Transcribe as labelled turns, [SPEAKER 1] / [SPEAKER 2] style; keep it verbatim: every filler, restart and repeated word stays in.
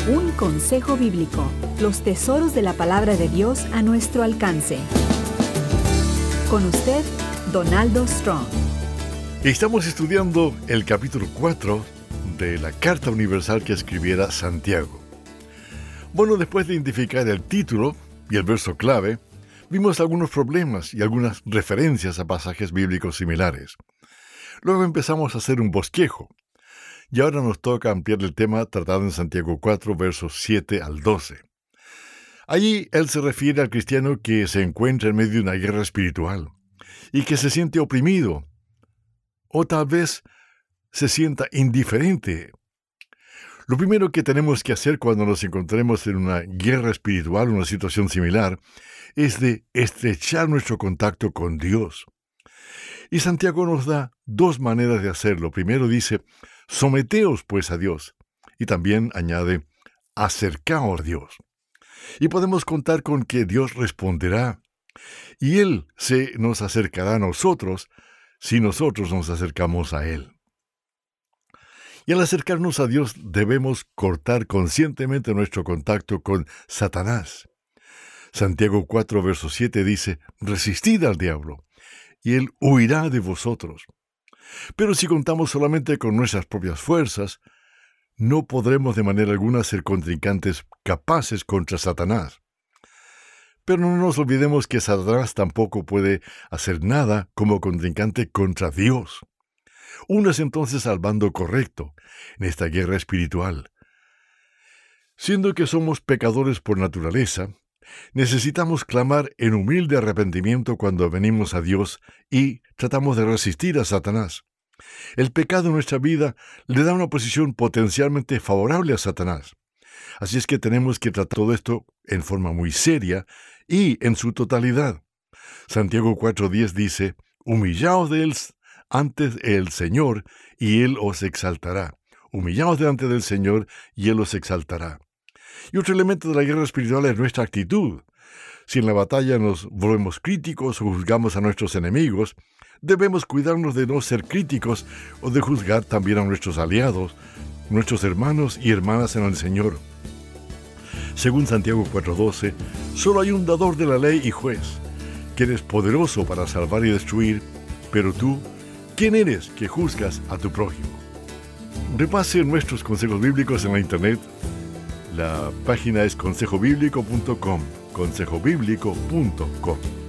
[SPEAKER 1] Un consejo bíblico, los tesoros de la palabra de Dios a nuestro alcance. Con usted, Donaldo Strong.
[SPEAKER 2] Estamos estudiando el capítulo cuatro de la Carta Universal que escribiera Santiago. Bueno, después de identificar el título y el verso clave, vimos algunos problemas y algunas referencias a pasajes bíblicos similares. Luego empezamos a hacer un bosquejo. Y ahora nos toca ampliar el tema tratado en Santiago cuatro, versos siete al doce. Allí él se refiere al cristiano que se encuentra en medio de una guerra espiritual y que se siente oprimido, o tal vez se sienta indiferente. Lo primero que tenemos que hacer cuando nos encontremos en una guerra espiritual, una situación similar, es de estrechar nuestro contacto con Dios. Y Santiago nos da dos maneras de hacerlo. Primero dice, someteos pues a Dios. Y también añade, acercaos a Dios. Y podemos contar con que Dios responderá. Y Él se nos acercará a nosotros si nosotros nos acercamos a Él. Y al acercarnos a Dios debemos cortar conscientemente nuestro contacto con Satanás. Santiago cuatro, verso siete dice, resistid al diablo, y él huirá de vosotros. Pero si contamos solamente con nuestras propias fuerzas, no podremos de manera alguna ser contrincantes capaces contra Satanás. Pero no nos olvidemos que Satanás tampoco puede hacer nada como contrincante contra Dios. Únase entonces al bando correcto en esta guerra espiritual. Siendo que somos pecadores por naturaleza, necesitamos clamar en humilde arrepentimiento cuando venimos a Dios y tratamos de resistir a Satanás. El pecado en nuestra vida le da una posición potencialmente favorable a Satanás. Así es que tenemos que tratar todo esto en forma muy seria y en su totalidad. Santiago cuatro diez dice, humillaos de él ante el Señor y Él os exaltará. Humillaos delante del Señor y Él os exaltará. Y otro elemento de la guerra espiritual es nuestra actitud. Si en la batalla nos volvemos críticos o juzgamos a nuestros enemigos, debemos cuidarnos de no ser críticos o de juzgar también a nuestros aliados, nuestros hermanos y hermanas en el Señor. Según Santiago cuatro doce, solo hay un dador de la ley y juez, que eres poderoso para salvar y destruir, pero tú, ¿quién eres que juzgas a tu prójimo? Repase nuestros consejos bíblicos en la internet. La página es consejo bíblico punto com, consejo bíblico punto com.